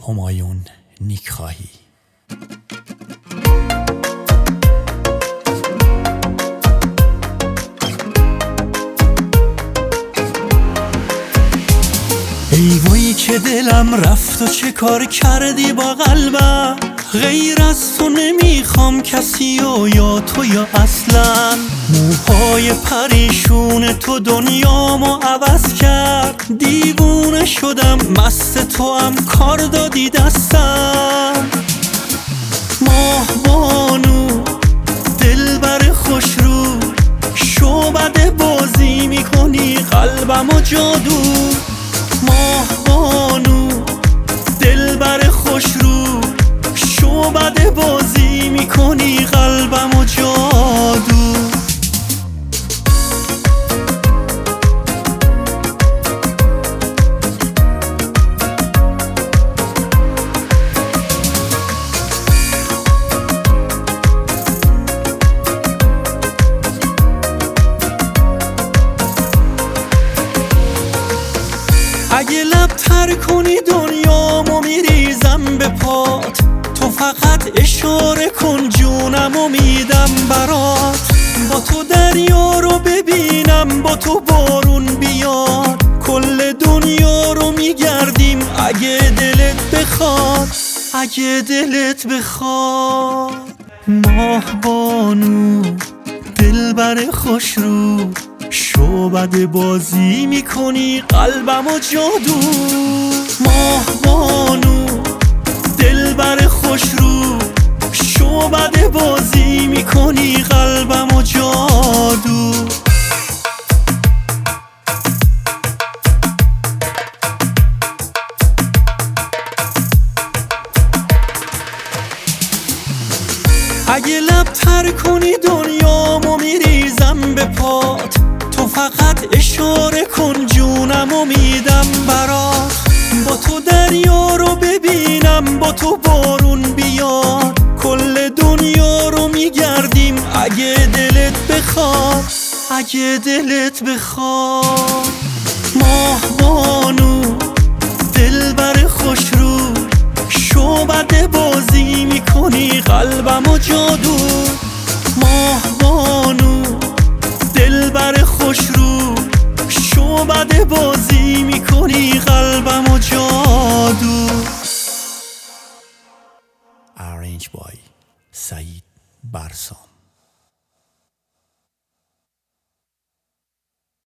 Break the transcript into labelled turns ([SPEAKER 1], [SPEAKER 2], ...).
[SPEAKER 1] همایون نیکخواهی. ای وای که دلم رفت و چه کار کردی با قلبم، غیر از تو نمیخوام کسی و یا تو یا اصلا. موهای پریشون تو دنیامو عوض کرد، دیوونه شدم مست تو هم کار دادی دستم. ماه بانو دلبر خوش رو، شعبده بازی میکنی قلبمو جادو. ماه بانو دلبر خوش رو، شعبده بازی میکنی قلبمو جادو. اگه لب تر کنی دنیامو میریزم به پات، تو فقط اشاره کن جونمو میدم برات. با تو دریا رو ببینم، با تو بارون بیاد، کل دنیا رو میگردیم اگه دلت بخواد، اگه دلت بخواد. ماه بانو دلبر خوش رو، شعبده بازی میکنی قلبمو جادو. ماه بانو دلبر خوش رو، شعبده بازی میکنی قلبمو جادو. اگه لب تر کنی دنیامو میریزم به پات، تو فقط اشاره کن جونمو میدم برات. با تو دریا رو ببینم، با تو بارون بیاد، کل دنیا رو میگردیم اگه دلت بخواد، اگه دلت بخواد. ماه بانو دلبر خوش رو، شعبده بازی میکنی قلبمو جادو. ماه بانو دلبر خوش رو، شعبده بازی میکنی قلبمو جادو.